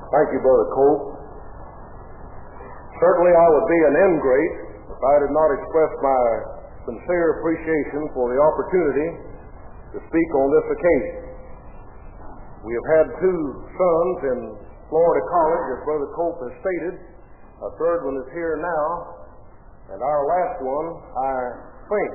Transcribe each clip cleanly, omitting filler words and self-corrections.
Thank you, Brother Cope. Certainly I would be an ingrate if I did not express my sincere appreciation for the opportunity to speak on this occasion. We have had two sons in Florida College, as Brother Cope has stated. A third one is here now, and our last one, I think.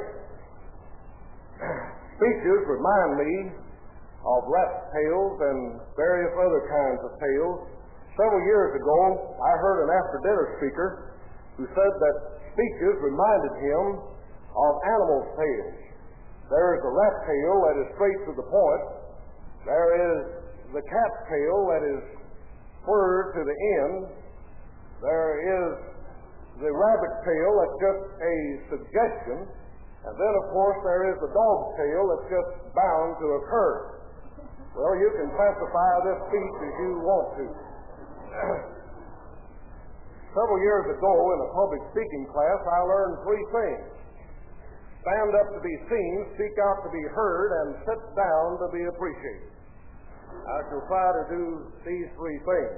Speeches remind me of rat tales and various other kinds of tales. Several years ago, I heard an after-dinner speaker who said that speeches reminded him of animal tales. There is a rat tale that is straight to the point. There is the cat tale that is word to the end. There is the rabbit tale that's just a suggestion. And then, of course, there is the dog tale that's just bound to occur. Well, you can classify this speech as you want to. Several years ago in a public speaking class, I learned three things. Stand up to be seen, speak out to be heard, and sit down to be appreciated. I shall try to do these three things.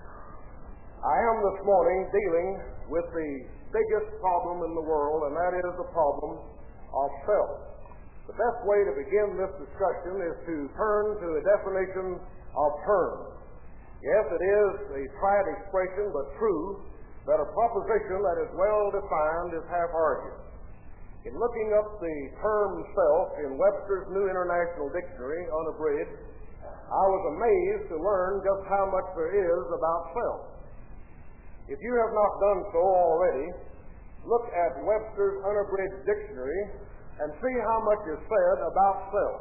I am this morning dealing with the biggest problem in the world, and that is the problem of self. The best way to begin this discussion is to turn to a definition of terms. Yes, it is a trite expression, but true, that a proposition that is well defined is half argued. In looking up the term self in Webster's New International Dictionary, unabridged, I was amazed to learn just how much there is about self. If you have not done so already, look at Webster's unabridged dictionary and see how much is said about self.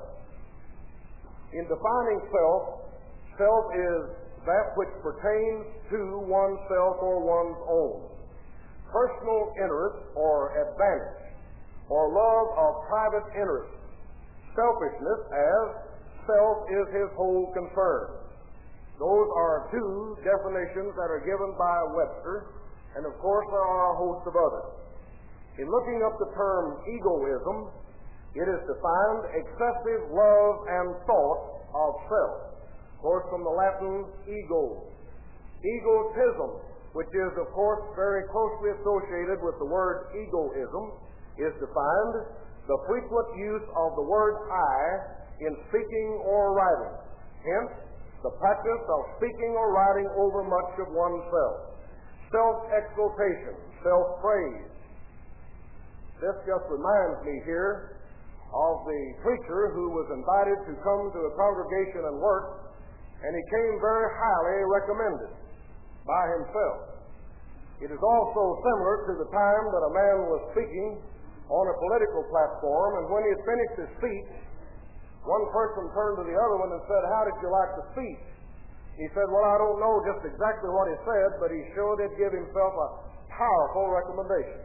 In defining self, self is that which pertains to oneself or one's own. Personal interest or advantage, or love of private interest. Selfishness as self is his whole concern. Those are two definitions that are given by Webster, and of course there are a host of others. In looking up the term egoism, it is defined excessive love and thought of self. Of course, from the Latin ego. Egotism, which is of course very closely associated with the word egoism, is defined the frequent use of the word I in speaking or writing. Hence, the practice of speaking or writing over much of oneself. Self-exaltation, self-praise. This just reminds me here of the preacher who was invited to come to a congregation and work, and he came very highly recommended by himself. It is also similar to the time that a man was speaking on a political platform, and when he had finished his speech, one person turned to the other one and said, "How did you like the speech?" He said, "Well, I don't know just exactly what he said, but he sure did give himself a powerful recommendation."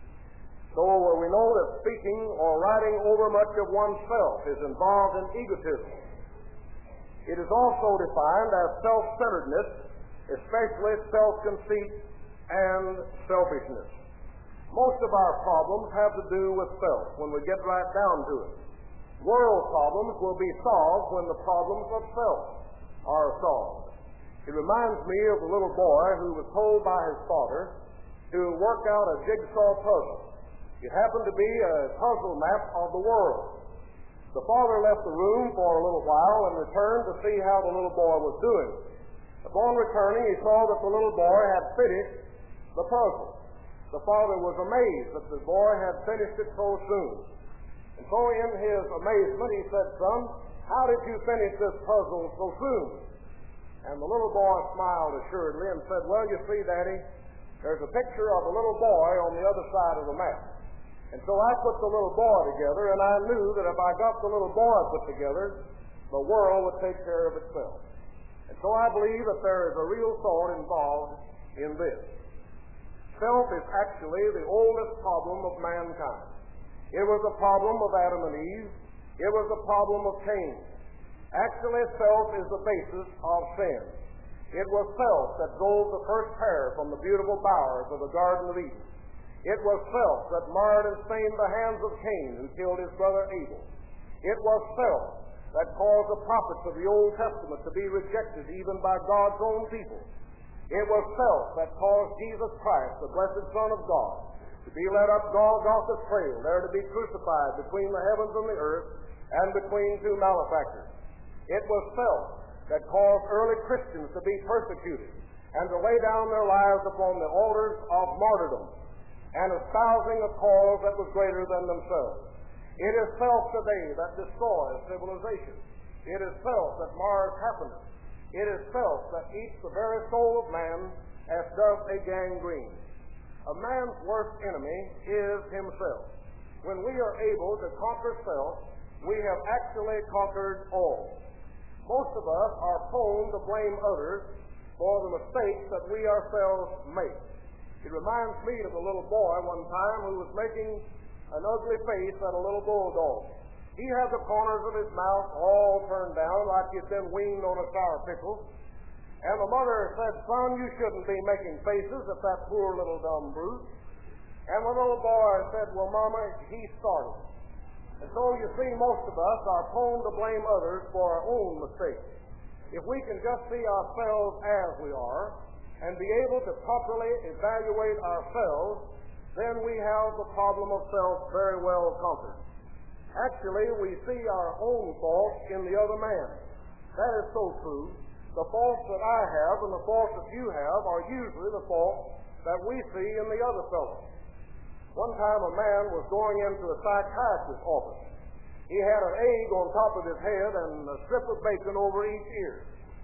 So we know that speaking or writing over much of oneself is involved in egotism. It is also defined as self-centeredness, especially self-conceit and selfishness. Most of our problems have to do with self when we get right down to it. World problems will be solved when the problems of self are solved. It reminds me of a little boy who was told by his father to work out a jigsaw puzzle. It happened to be a puzzle map of the world. The father left the room for a little while and returned to see how the little boy was doing. Upon returning, he saw that the little boy had finished the puzzle. The father was amazed that the boy had finished it so soon. And so in his amazement, he said, "Son, how did you finish this puzzle so soon?" And the little boy smiled assuredly and said, "Well, you see, Daddy, there's a picture of a little boy on the other side of the map. And so I put the little boy together, and I knew that if I got the little boy put together, the world would take care of itself." And so I believe that there is a real thought involved in this. Self is actually the oldest problem of mankind. It was a problem of Adam and Eve. It was a problem of Cain. Actually, self is the basis of sin. It was self that drove the first pair from the beautiful bowers of the Garden of Eden. It was self that marred and stained the hands of Cain, who killed his brother Abel. It was self that caused the prophets of the Old Testament to be rejected even by God's own people. It was self that caused Jesus Christ, the blessed Son of God, to be led up Golgotha's trail, there to be crucified between the heavens and the earth and between two malefactors. It was self that caused early Christians to be persecuted and to lay down their lives upon the altars of martyrdom and espousing a cause that was greater than themselves. It is self today that destroys civilization. It is self that mars happiness. It is self that eats the very soul of man as does a gangrene. A man's worst enemy is himself. When we are able to conquer self, we have actually conquered all. Most of us are prone to blame others for the mistakes that we ourselves make. It reminds me of a little boy one time who was making an ugly face at a little bulldog. He had the corners of his mouth all turned down like he'd been weaned on a sour pickle. And the mother said, "Son, you shouldn't be making faces at that poor little dumb brute." And the little boy said, "Well, Mama, he started." And so you see, most of us are prone to blame others for our own mistakes. If we can just see ourselves as we are and be able to properly evaluate ourselves, then we have the problem of self very well conquered. Actually, we see our own faults in the other man. That is so true. The faults that I have and the faults that you have are usually the faults that we see in the other fellow. One time a man was going into a psychiatrist's office. He had an egg on top of his head and a strip of bacon over each ear.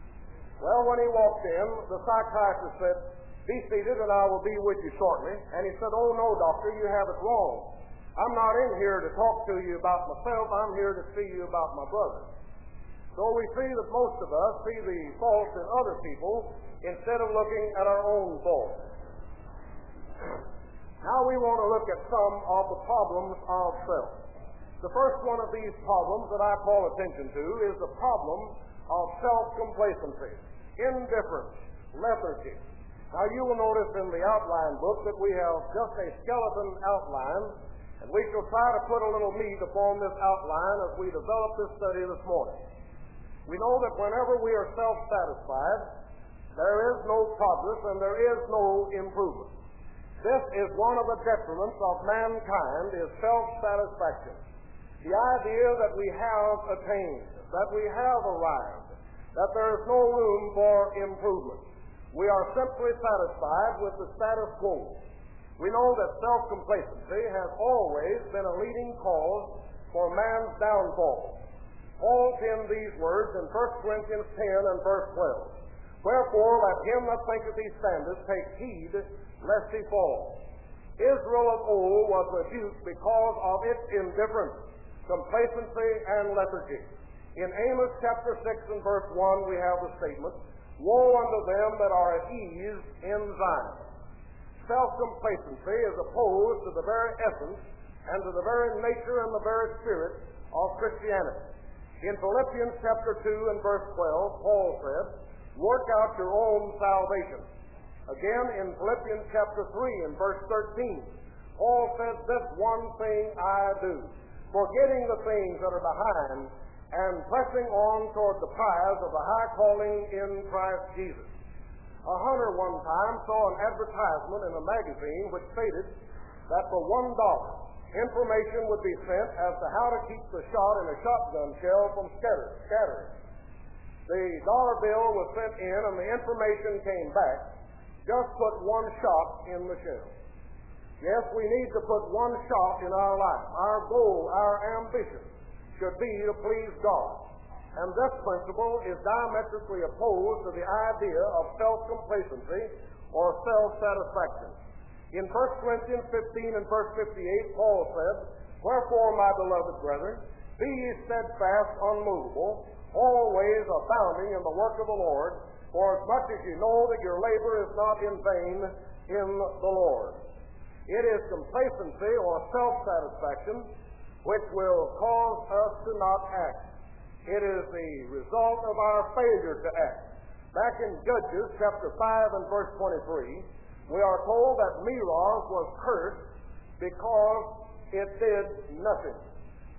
Well, when he walked in, the psychiatrist said, "Be seated and I will be with you shortly." And he said, "Oh, no, doctor, you have it wrong. I'm not in here to talk to you about myself. I'm here to see you about my brother." So we see that most of us see the faults in other people instead of looking at our own faults. Now we want to look at some of the problems of self. The first one of these problems that I call attention to is the problem of self-complacency, indifference, lethargy. Now you will notice in the outline book that we have just a skeleton outline, and we shall try to put a little meat upon this outline as we develop this study this morning. We know that whenever we are self-satisfied, there is no progress and there is no improvement. This is one of the detriments of mankind, is self-satisfaction. The idea that we have attained, that we have arrived, that there is no room for improvement. We are simply satisfied with the status quo. We know that self-complacency has always been a leading cause for man's downfall. Paul penned these words in 1 Corinthians 10 and verse 12. "Wherefore let him that thinketh he standeth take heed lest he fall." Israel of old was rebuked because of its indifference, complacency, and lethargy. In Amos chapter 6 and verse 1 we have the statement, "Woe unto them that are at ease in Zion." Self-complacency is opposed to the very essence and to the very nature and the very spirit of Christianity. In Philippians chapter 2 and verse 12, Paul said, "Work out your own salvation." Again, in Philippians chapter 3 and verse 13, Paul said, "This one thing I do, forgetting the things that are behind and pressing on toward the prize of the high calling in Christ Jesus." A hunter one time saw an advertisement in a magazine which stated that for $1, information would be sent as to how to keep the shot in a shotgun shell from scattering. The dollar bill was sent in and the information came back. Just put one shot in the shell. Yes, we need to put one shot in our life. Our goal, our ambition should be to please God. And this principle is diametrically opposed to the idea of self-complacency or self-satisfaction. In 1 Corinthians 15 and verse 58, Paul said, "Wherefore, my beloved brethren, be ye steadfast, unmovable, always abounding in the work of the Lord, for as much as you know that your labor is not in vain in the Lord." It is complacency or self-satisfaction which will cause us to not act. It is the result of our failure to act. Back in Judges chapter 5 and verse 23, we are told that Meroz was cursed because it did nothing.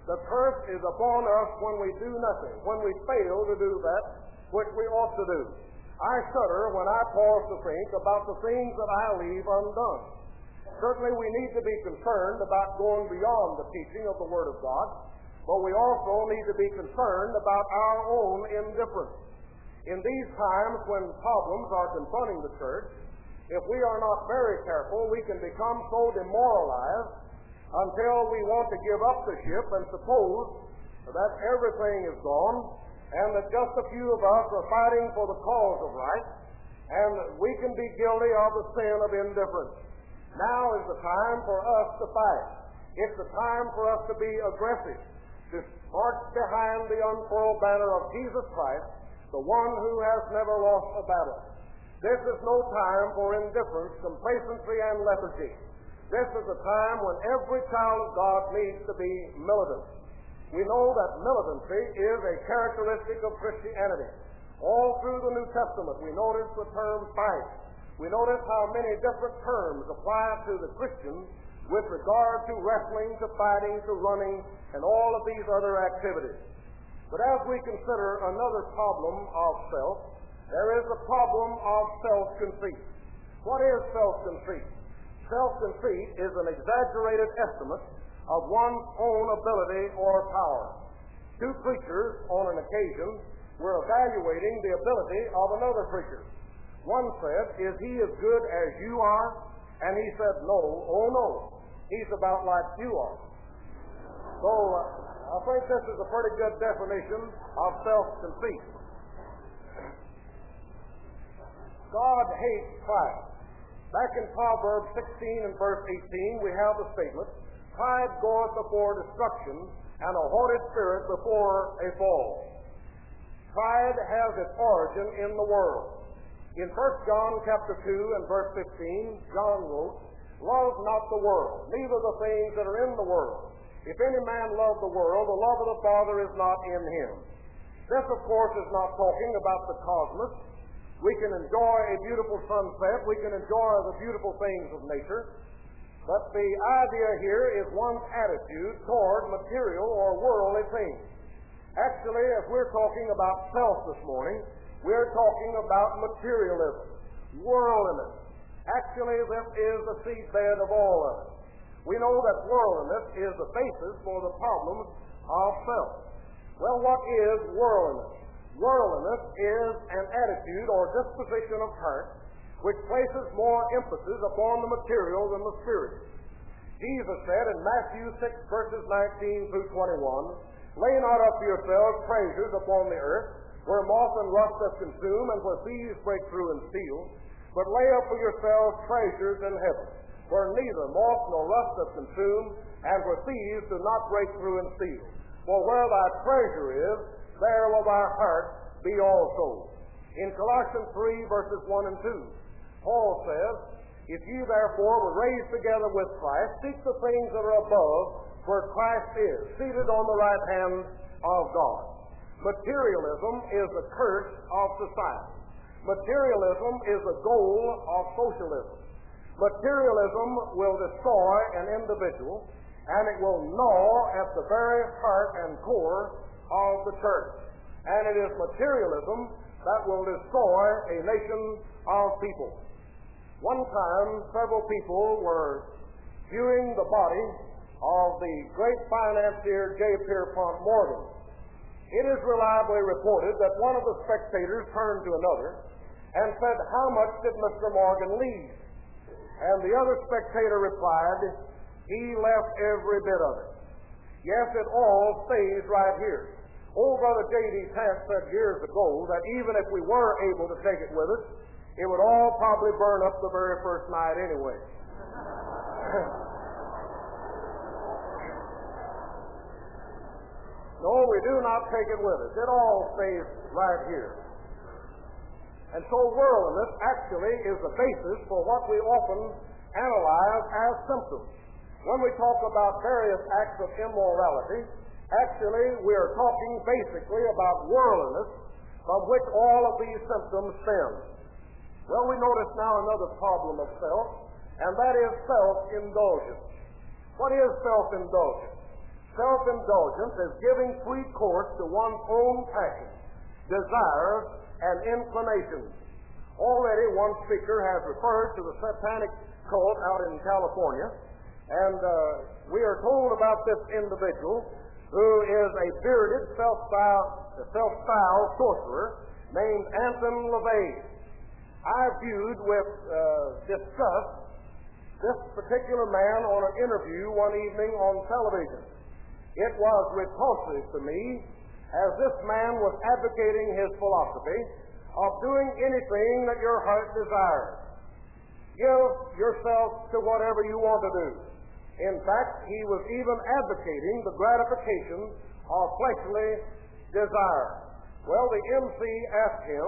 The curse is upon us when we do nothing, when we fail to do that which we ought to do. I shudder when I pause to think about the things that I leave undone. Certainly we need to be concerned about going beyond the teaching of the Word of God, but we also need to be concerned about our own indifference. In these times when problems are confronting the church, if we are not very careful, we can become so demoralized until we want to give up the ship and suppose that everything is gone and that just a few of us are fighting for the cause of right, and we can be guilty of the sin of indifference. Now is the time for us to fight. It's the time for us to be aggressive, to march behind the unfurled banner of Jesus Christ, the one who has never lost a battle. This is no time for indifference, complacency, and lethargy. This is a time when every child of God needs to be militant. We know that militancy is a characteristic of Christianity. All through the New Testament, we notice the term fight. We notice how many different terms apply to the Christian with regard to wrestling, to fighting, to running, and all of these other activities. But as we consider another problem of self, there is the problem of self-conceit. What is self-conceit? Self-conceit is an exaggerated estimate of one's own ability or power. Two preachers, on an occasion, were evaluating the ability of another preacher. One said, "Is he as good as you are?" And he said, "No, oh no, he's about like you are." So I think this is a pretty good definition of self-conceit. God hates pride. Back in Proverbs 16 and verse 18, we have the statement, "Pride goeth before destruction, and a haughty spirit before a fall." Pride has its origin in the world. In 1 John chapter 2 and verse 15, John wrote, "Love not the world, neither the things that are in the world. If any man love the world, the love of the Father is not in him." This, of course, is not talking about the cosmos. We can enjoy a beautiful sunset. We can enjoy the beautiful things of nature. But the idea here is one's attitude toward material or worldly things. Actually, if we're talking about self this morning, we're talking about materialism, worldliness. Actually, this is the seedbed of all of it. We know that worldliness is the basis for the problems of self. Well, what is worldliness? Worldliness is an attitude or disposition of heart which places more emphasis upon the material than the spirit. Jesus said in Matthew 6, verses 19 through 21, "Lay not up for yourselves treasures upon the earth, where moth and rust doth consume, and where thieves break through and steal. But lay up for yourselves treasures in heaven, where neither moth nor rust doth consume, and where thieves do not break through and steal. For where thy treasure is, there will thy heart be also." In Colossians 3, verses 1 and 2, Paul says, "If you therefore were raised together with Christ, seek the things that are above, where Christ is, seated on the right hand of God." Materialism is the curse of society. Materialism is the goal of socialism. Materialism will destroy an individual, and it will gnaw at the very heart and core of the church. And it is materialism that will destroy a nation of people. One time, several people were viewing the body of the great financier J. Pierpont Morgan. It is reliably reported that one of the spectators turned to another and said, "How much did Mr. Morgan leave?" And the other spectator replied, "He left every bit of it. Yes, it all stays right here." Old Brother J.D. Tance said years ago that even if we were able to take it with us, it would all probably burn up the very first night anyway. No, we do not take it with us. It all stays right here. And so worldliness actually is the basis for what we often analyze as symptoms. When we talk about various acts of immorality, actually we are talking basically about worldliness, from which all of these symptoms stem. Well, we notice now another problem of self, and that is self-indulgence. What is self-indulgence? Self-indulgence is giving free course to one's own passions, desires, and inclinations. Already one speaker has referred to the satanic cult out in California, and we are told about this individual who is a bearded, self-styled sorcerer named Anton LaVey. I viewed with disgust this particular man on an interview one evening on television. It was repulsive to me, as this man was advocating his philosophy of doing anything that your heart desires. Give yourself to whatever you want to do. In fact, he was even advocating the gratification of fleshly desire. Well, the MC asked him,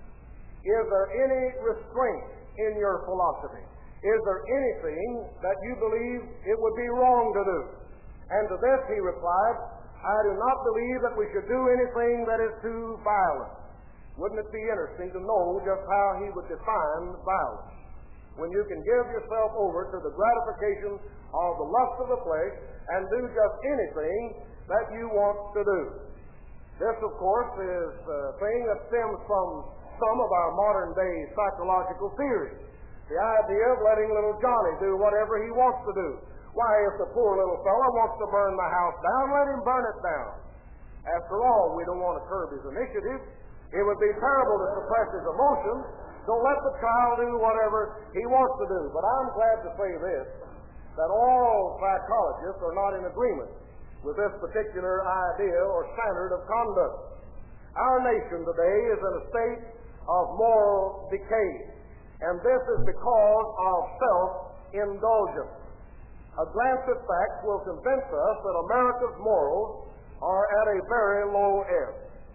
is there any restraint in your philosophy? Is there anything that you believe it would be wrong to do? And to this he replied, I do not believe that we should do anything that is too violent. Wouldn't it be interesting to know just how he would define violence? When you can give yourself over to the gratification of the lust of the flesh and do just anything that you want to do. This, of course, is a thing that stems from some of our modern-day psychological theories. The idea of letting little Johnny do whatever he wants to do. Why, if the poor little fellow wants to burn the house down, let him burn it down. After all, we don't want to curb his initiative. It would be terrible to suppress his emotions, so let the child do whatever he wants to do. But I'm glad to say this, that all psychologists are not in agreement with this particular idea or standard of conduct. Our nation today is in a state of moral decay, and this is because of self-indulgence. A glance at facts will convince us that America's morals are at a very low ebb.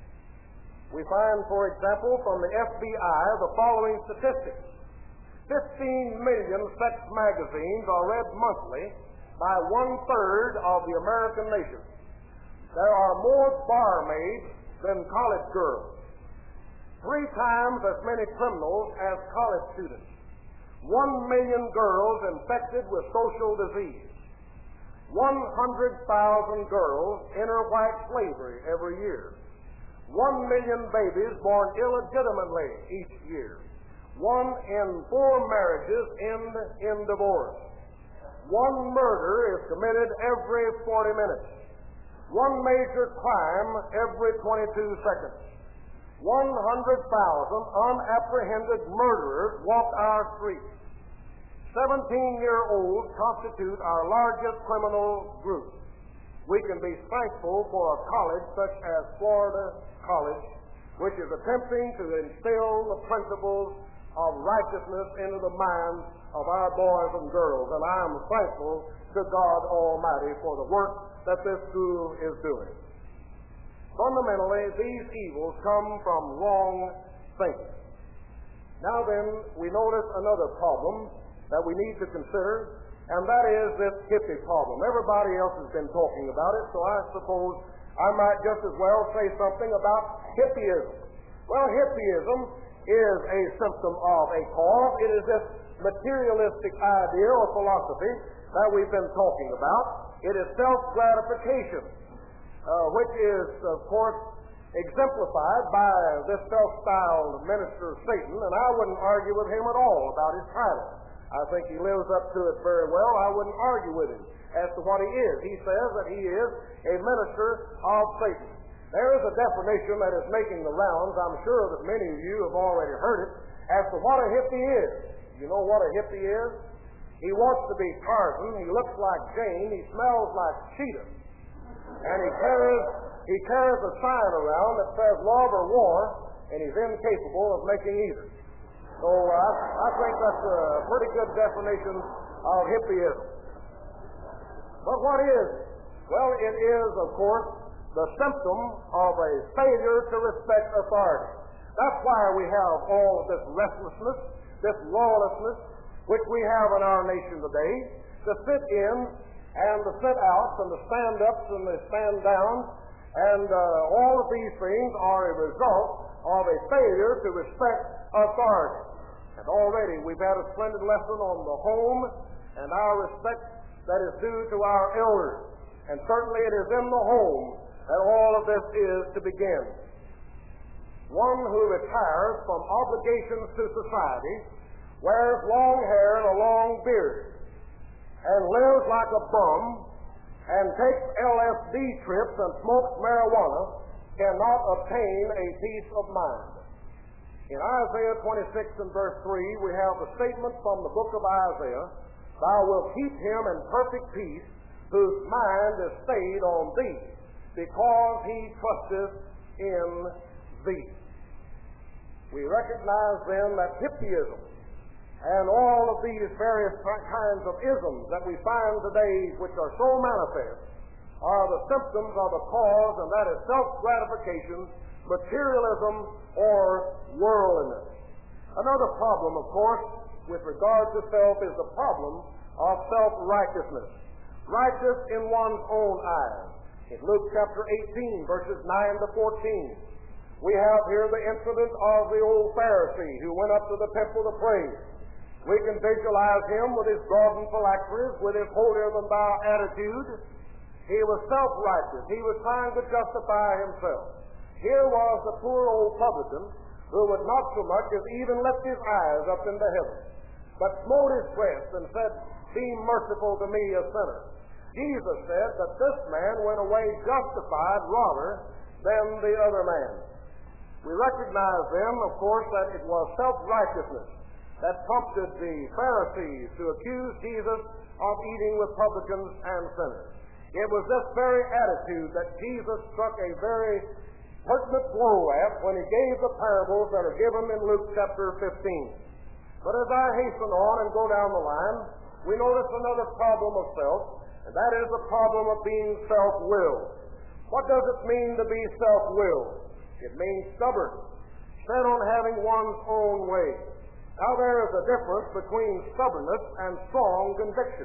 We find, for example, from the FBI the following statistics. 15 million sex magazines are read monthly by 1/3 of the American nation. There are more barmaids than college girls. 3 times as many criminals as college students. 1 million girls infected with social disease. 100,000 girls enter white slavery every year. 1 million babies born illegitimately each year. 1 in 4 marriages end in divorce. 1 murder is committed every 40 minutes. 1 major crime every 22 seconds. 100,000 unapprehended murderers walk our streets. 17-year-olds constitute our largest criminal group. We can be thankful for a college such as Florida College, which is attempting to instill the principles of righteousness into the minds of our boys and girls. And I am thankful to God Almighty for the work that this school is doing. Fundamentally, these evils come from wrong thinking. Now then, we notice another problem that we need to consider, and that is this hippie problem. Everybody else has been talking about it, so I suppose I might just as well say something about hippieism. Well, hippieism is a symptom of a cause. It is this materialistic idea or philosophy that we've been talking about. It is self-gratification, which is, of course, exemplified by this self-styled minister of Satan, and I wouldn't argue with him at all about his title. I think he lives up to it very well. I wouldn't argue with him as to what he is. He says that he is a minister of Satan. There is a definition that is making the rounds. I'm sure that many of you have already heard it as to what a hippie is. You know what a hippie is? He wants to be Tarzan. He looks like Jane. He smells like Cheetah. And he carries a sign around that says love or war, and he's incapable of making either. So I think that's a pretty good definition of hippieism. But what is it? Well, it is, of course, the symptom of a failure to respect authority. That's why we have all of this restlessness, this lawlessness, which we have in our nation today, the sit in and the sit outs and the stand ups and the stand downs, and all of these things are a result of a failure to respect authority. And already we've had a splendid lesson on the home and our respect that is due to our elders. And certainly it is in the home that all of this is to begin. One who retires from obligations to society, wears long hair and a long beard, and lives like a bum, and takes LSD trips and smokes marijuana, cannot obtain a peace of mind. In Isaiah 26 and verse 3, we have the statement from the book of Isaiah, "Thou wilt keep him in perfect peace, whose mind is stayed on thee, because he trusteth in thee." We recognize then that hippieism and all of these various kinds of isms that we find today, which are so manifest, are the symptoms of the cause, and that is self-gratification, materialism, or worldliness. Another problem, of course, with regard to self is the problem of self-righteousness. Righteous in one's own eyes. In Luke chapter 18, verses 9 to 14, we have here the incident of the old Pharisee who went up to the temple to pray. We can visualize him with his garden phylacteries, with his holier-than-thou attitude. He was self-righteous. He was trying to justify himself. Here was the poor old publican who would not so much as even lift his eyes up into heaven, but smote his breast and said, "Be merciful to me, a sinner." Jesus said that this man went away justified rather than the other man. We recognize then, of course, that it was self-righteousness that prompted the Pharisees to accuse Jesus of eating with publicans and sinners. It was this very attitude that Jesus struck a very pertinent blow at when he gave the parables that are given in Luke chapter 15. But as I hasten on and go down the line, we notice another problem of self, and that is the problem of being self-willed. What does it mean to be self-willed? It means stubborn, set on having one's own way. Now there is a difference between stubbornness and strong conviction.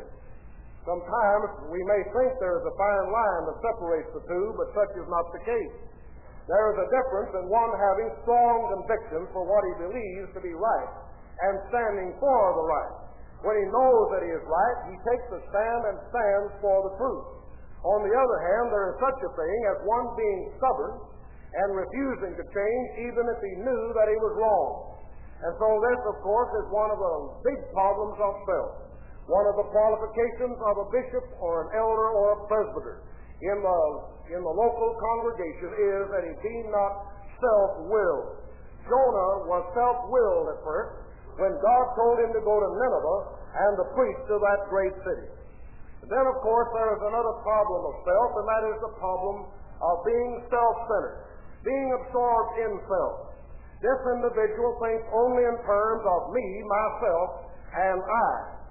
Sometimes we may think there is a fine line that separates the two, but such is not the case. There is a difference in one having strong conviction for what he believes to be right and standing for the right. When he knows that he is right, he takes a stand and stands for the truth. On the other hand, there is such a thing as one being stubborn and refusing to change even if he knew that he was wrong. And so this, of course, is one of the big problems of self. One of the qualifications of a bishop or an elder or a presbyter in the local congregation is that he be not self-willed. Jonah was self-willed at first when God told him to go to Nineveh and to preach to that great city. And then, of course, there is another problem of self, and that is the problem of being self-centered, being absorbed in self. This individual thinks only in terms of me, myself, and I.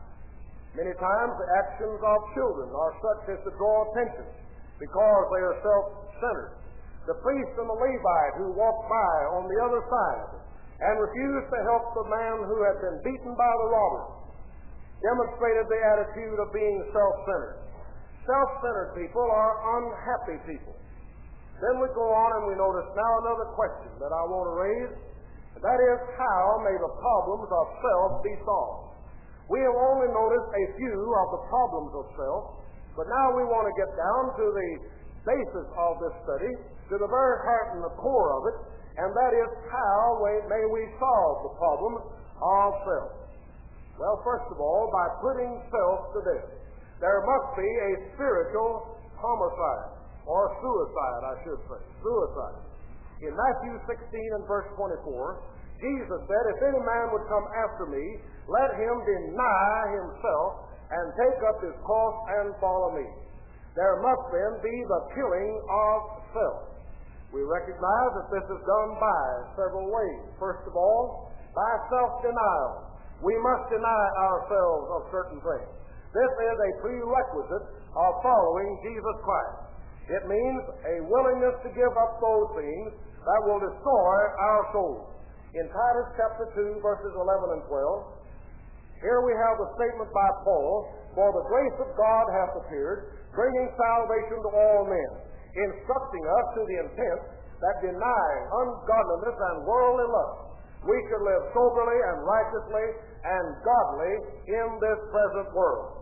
Many times the actions of children are such as to draw attention because they are self-centered. The priest and the Levite who walked by on the other side and refused to help the man who had been beaten by the robbers demonstrated the attitude of being self-centered. Self-centered people are unhappy people. Then we go on and we notice now another question that I want to raise, and that is, how may the problems of self be solved? We have only noticed a few of the problems of self, but now we want to get down to the basis of this study, to the very heart and the core of it, and that is, how may we solve the problem of self? Well, first of all, by putting self to death. There must be a spiritual homicide, or suicide, I should say. Suicide. In Matthew 16 and verse 24, Jesus said, "If any man would come after me, let him deny himself and take up his cross and follow me." There must then be the killing of self. We recognize that this is done by several ways. First of all, by self-denial. We must deny ourselves of certain things. This is a prerequisite of following Jesus Christ. It means a willingness to give up those things that will destroy our souls. In Titus chapter 2, verses 11 and 12, here we have the statement by Paul, "For the grace of God hath appeared, bringing salvation to all men, instructing us to the intent that denying ungodliness and worldly lust, we should live soberly and righteously and godly in this present world."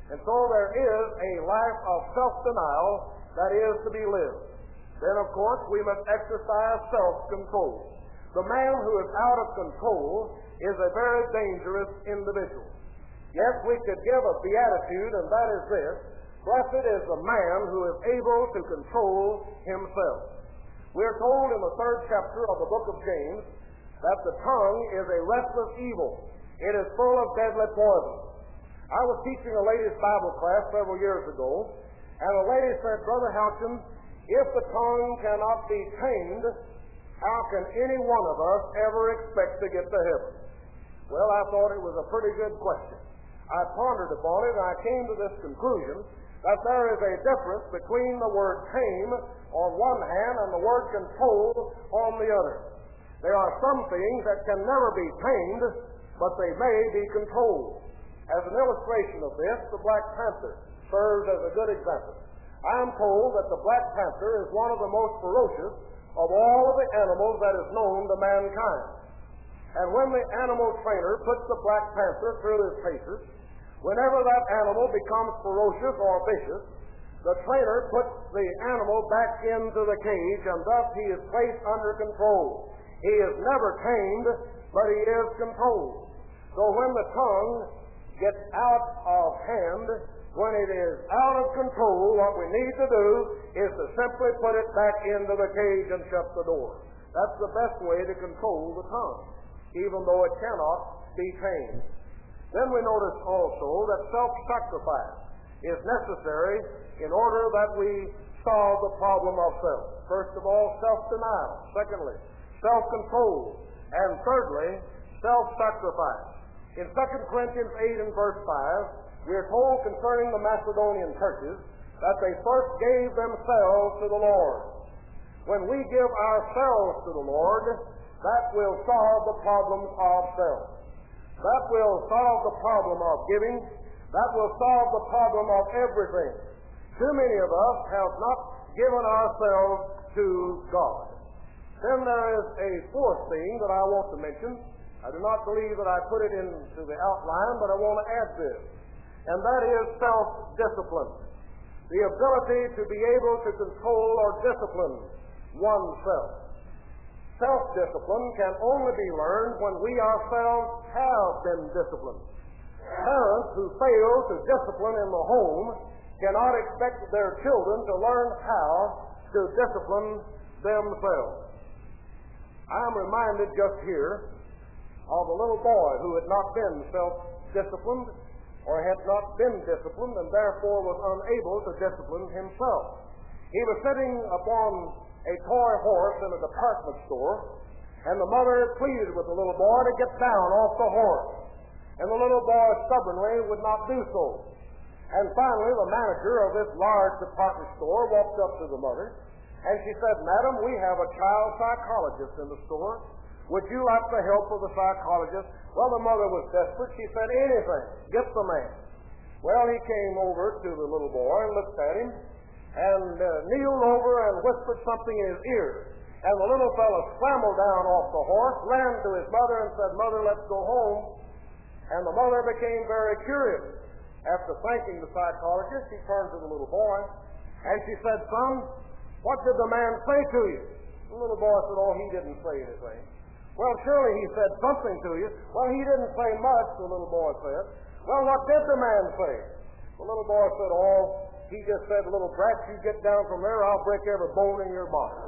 And so there is a life of self-denial that is to be lived. Then, of course, we must exercise self-control. The man who is out of control is a very dangerous individual. Yes, we could give a beatitude, and that is this: blessed is the man who is able to control himself. We are told in the 3rd chapter of the book of James that the tongue is a restless evil. It is full of deadly poison. I was teaching a ladies' Bible class several years ago, and a lady said, Brother Houchin, if the tongue cannot be tamed, how can any one of us ever expect to get to heaven? Well, I thought it was a pretty good question. I pondered upon it, and I came to this conclusion that there is a difference between the word tame on one hand and the word control on the other. There are some things that can never be tamed, but they may be controlled. As an illustration of this, the Black Panther serves as a good example. I am told that the Black Panther is one of the most ferocious of all of the animals that is known to mankind. And when the animal trainer puts the Black Panther through his paces, whenever that animal becomes ferocious or vicious, the trainer puts the animal back into the cage, and thus he is placed under control. He is never tamed, but he is controlled. So when the tongue gets out of hand, when it is out of control, what we need to do is to simply put it back into the cage and shut the door. That's the best way to control the tongue, even though it cannot be tamed. Then we notice also that self-sacrifice is necessary in order that we solve the problem of self. First of all, self-denial. Secondly, self-control. And thirdly, self-sacrifice. In 2 Corinthians 8 and verse 5, we are told concerning the Macedonian churches that they first gave themselves to the Lord. When we give ourselves to the Lord, that will solve the problems of self. That will solve the problem of giving. That will solve the problem of everything. Too many of us have not given ourselves to God. Then there is a fourth thing that I want to mention. I do not believe that I put it into the outline, but I want to add this. And that is self-discipline. The ability to be able to control or discipline oneself. Self-discipline can only be learned when we ourselves have been disciplined. Parents who fail to discipline in the home cannot expect their children to learn how to discipline themselves. I am reminded just here of a little boy who had not been self-disciplined or had not been disciplined and therefore was unable to discipline himself. He was sitting upon a toy horse in a department store, and the mother pleaded with the little boy to get down off the horse. And the little boy stubbornly would not do so. And finally, the manager of this large department store walked up to the mother, and she said, Madam, we have a child psychologist in the store. Would you like the help of the psychologist? Well, the mother was desperate. She said, anything. Get the man. Well, he came over to the little boy and looked at him and kneeled over and whispered something in his ear. And the little fellow scrambled down off the horse, ran to his mother and said, Mother, let's go home. And the mother became very curious. After thanking the psychologist, she turned to the little boy and she said, Son, what did the man say to you? The little boy said, Oh, he didn't say anything. Well, surely he said something to you. Well, he didn't say much, the little boy said. Well, what did the man say? The little boy said, Oh, he just said, little brat, you get down from there, I'll break every bone in your body.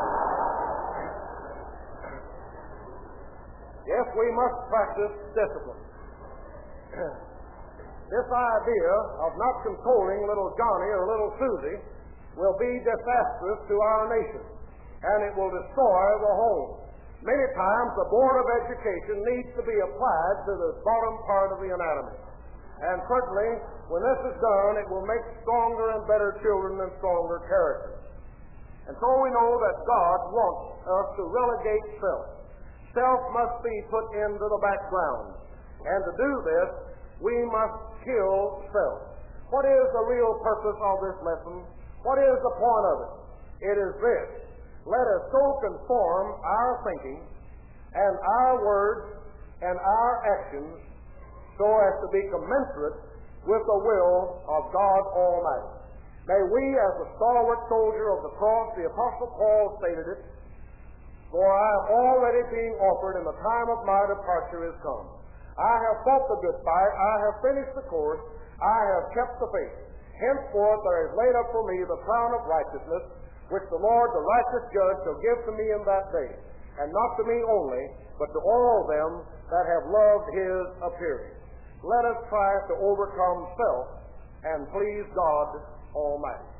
Yes, we must practice discipline. This idea of not controlling little Johnny or little Susie will be disastrous to our nation, and it will destroy the home. Many times the Board of Education needs to be applied to the bottom part of the anatomy. And certainly, when this is done, it will make stronger and better children and stronger characters. And so we know that God wants us to relegate self. Self must be put into the background. And to do this, we must kill self. What is the real purpose of this lesson? What is the point of it? It is this. Let us so conform our thinking and our words and our actions so as to be commensurate with the will of God Almighty. May we, as the stalwart soldier of the cross, the Apostle Paul stated it, for I am already being offered, and the time of my departure is come. I have fought the good fight, I have finished the course, I have kept the faith. Henceforth there is laid up for me the crown of righteousness, which the Lord, the righteous judge, shall give to me in that day, and not to me only, but to all them that have loved his appearing. Let us try to overcome self and please God Almighty.